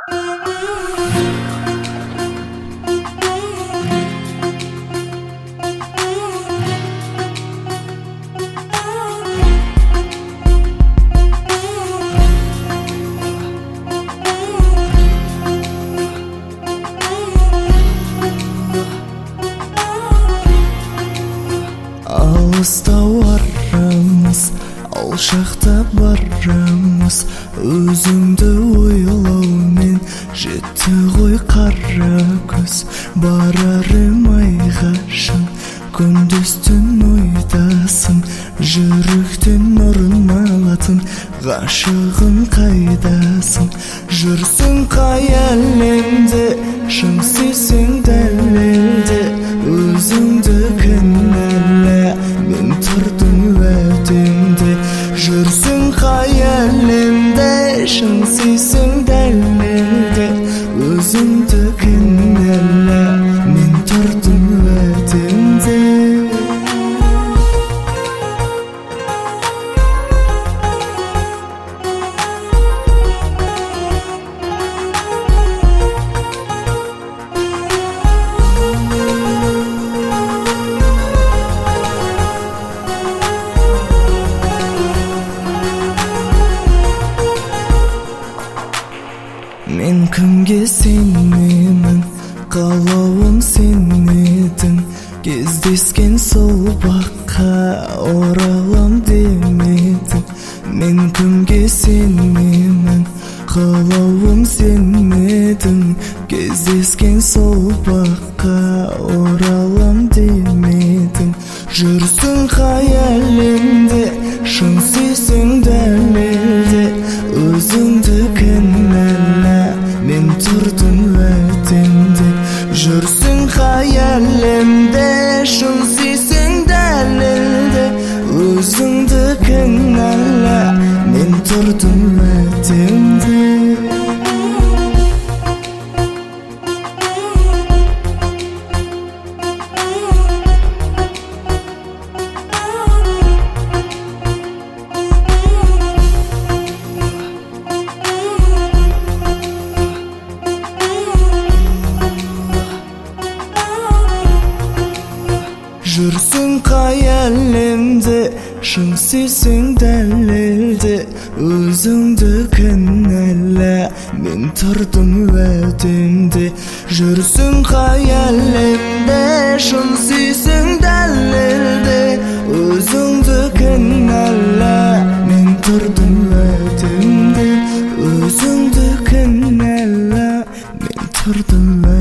Алыста барамыз, алшақта барамыз, өзіңді ойлаумен жетті ғой қара көз. Барарым айғашым, күндіз-түн ойдасың, жүректен орын алатын ғашығым қайдасың? Жүрсің қай әлемде, шын сүйсең дәлелде, өзіңді кінәлә, мен тұрдым уәдемде. Жүрсің қай әлемде, шын сүйсең дәлелде, өзіңді кінәлә, мен тұрдым уәдемде. Мен кімге сенемін, қалауым сен едің. Кездескен сол баққа оралам демедің. Мен кімге сенемін, қалауым сен едің. Кездескен сол баққа оралам демедің. Жүрсің қай әлемде, шын сүйсең дәлелде, өзіңді кінәлә, мен тұрдым уәдемде. Жүрсің қай әлемде, шын сүйсең дәлелде, өзіңді кінәлә, мен тұрдым уәдемде. Жүрсің қай әлемде, шын сүйсең дәлелде, өзіңді кінәлә, мен тұрдым уәдемде. Жүрсің қай әлемде, шын сүйсең дәлелде, өзіңді кінәлә, мен тұрдым уәдемде. Өзіңді кінәлә, мен тұрдым